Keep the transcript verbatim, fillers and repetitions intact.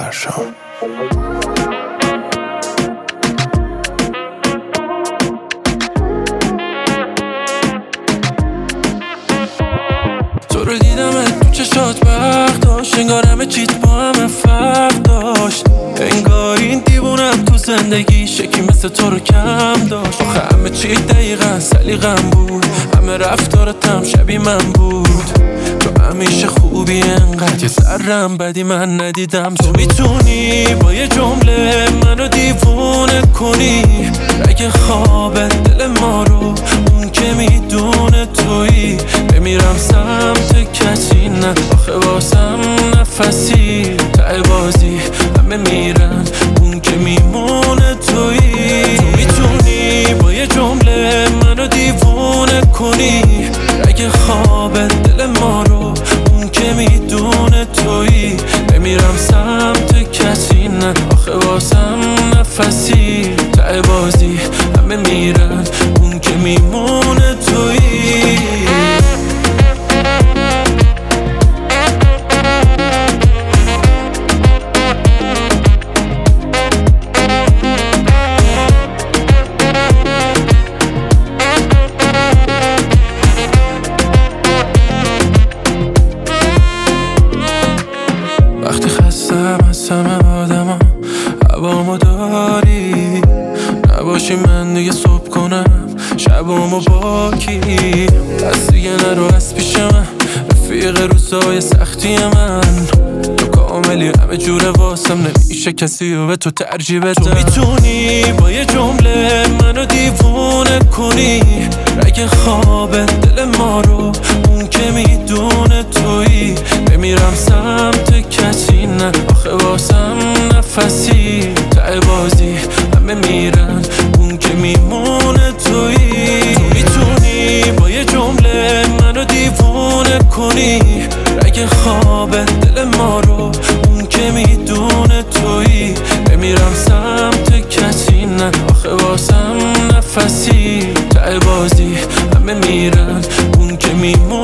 فرشام. تو رو دیدم تو چشات برق داشت، انگار همه چیت با همه فرق داشت، انگار این دیوونم تو زندگی شکی مثل تو رو کم داشت. آخه همه چی دقیقا سلیقم بود، همه رفتارت هم شبیه من بود. تو همیشه خوبی انقدر یه ذرم بدی من ندیدم. تو میتونی با یه جمله منو دیوونه کنی، اگه خوابه دل ما رو اون که میدونه تویی. بمیرم سمت کسی نه، آخه واسم نفسی ته بازی همه میرن اون که میمونه تویی. تو میتونی با یه جمله منو دیوونه کنی، اگه خوابه دل ما رو اون که میدونه تویی. بمیرم سمت کسی نه، آخه واسم نفسی ته بازی همه میرن اون که میمونه تویی. وقتی خستم از همه آدم هوامو داری، نباشی من دیگه صبح کنم شبامو با کی. دست دیگه نرو از پیش من، رفیق روزای سختی من. تو کاملی همه جوره واسم، نمیشه کسی رو به تو ترجیح بدم. تو میتونی با یه جمله منو دیوونه کنی، اگه خوابه دل ما رو اون که میدونه تویی. بمیرم سمت کسی نه، آخه واسم نفسی ته بازی همه میرن اون که میمونه تویی. تو میتونی با یه جمله منو دیوونه کنی، اگه خوابه دل ما رو اون که میدونه تویی. بمیرم سمت کسی نه، آخه واسم نفسی ته بازی همه میرن اون که میمونه